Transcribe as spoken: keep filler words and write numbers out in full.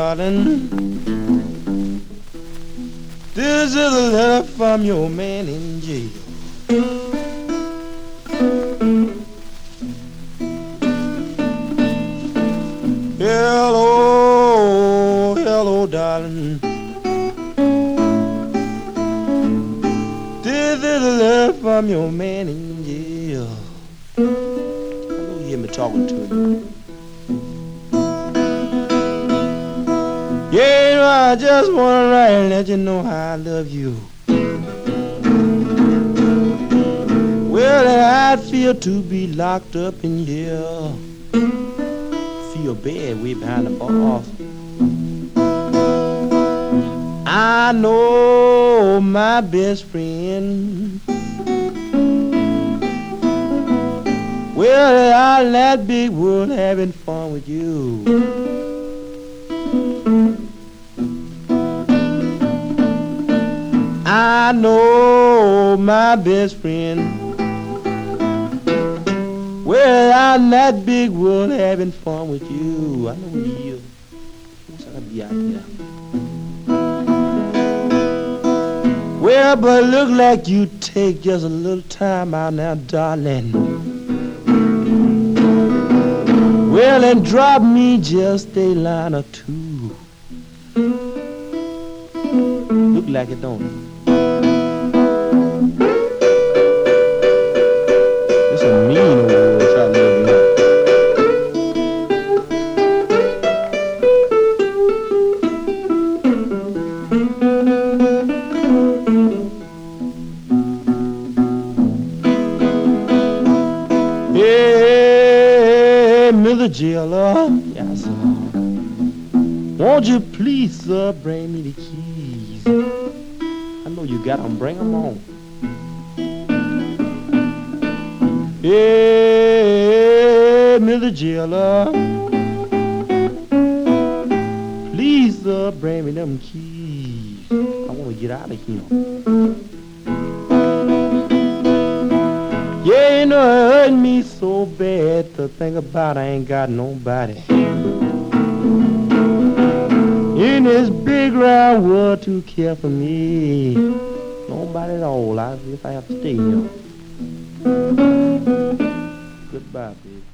darling. This is a letter from your man in jail. Hello, hello, darling. This is a letter from your man in jail. I know you hear me talking to him. Yeah, you know, I just wanna write and let you know how I love you. Well, and I'd feel to be locked up in here. Feel bad way behind the bars. I know my best friend. Well, out in that big world having fun with you. I know my best friend. Well, out in that big world having fun with you. I know you. What's gonna be out here? Well, but look like you take just a little time out now, darling. Well, and drop me just a line or two. Look like it, don't it? It's a mean old world trying to live now. Hey, Mister Jailer, yes, sir. Won't you please, sir, bring me the keys? I know you got them. Bring them on. Hey, Mister Jailer, please, sir, bring me them keys. I want to get out of here. Yeah, you know, it hurt me so bad to think about I ain't got nobody in this big round world to care for me. Nobody at all. I guess I have to stay here. Goodbye, baby.